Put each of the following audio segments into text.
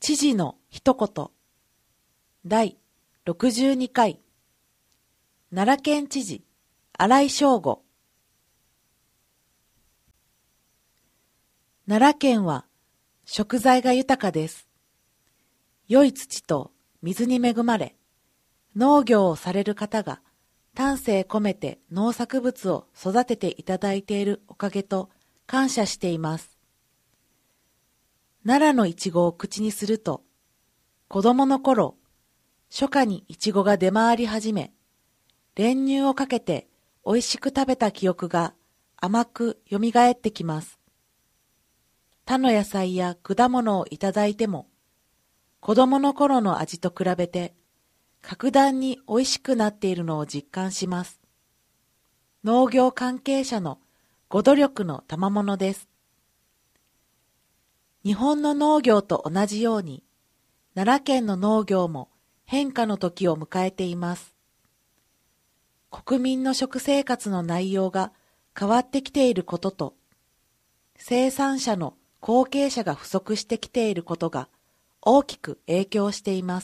知事の一言第62回奈良県知事新井翔吾。奈良県は食材が豊かです。良い土と水に恵まれ、農業をされる方が丹精込めて農作物を育てていただいているおかげと感謝しています。奈良のいちごを口にすると、子供の頃、初夏にいちごが出回り始め、練乳をかけて美味しく食べた記憶が甘くよみがえってきます。他の野菜や果物をいただいても、子供の頃の味と比べて、格段に美味しくなっているのを実感します。農業関係者のご努力の賜物です。日本の農業と同じように、奈良県の農業も変化の時を迎えています。国民の食生活の内容が変わってきていることと、生産者の後継者が不足してきていることが大きく影響しています。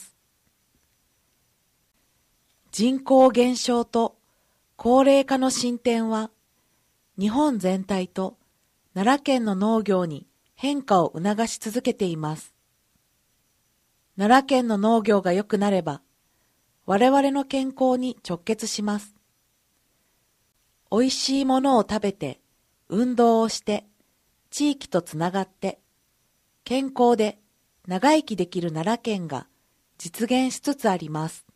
人口減少と高齢化の進展は、日本全体と奈良県の農業に変化を促し続けています。奈良県の農業が良くなれば、我々の健康に直結します。美味しいものを食べて、運動をして、地域とつながって、健康で長生きできる奈良県が実現しつつあります。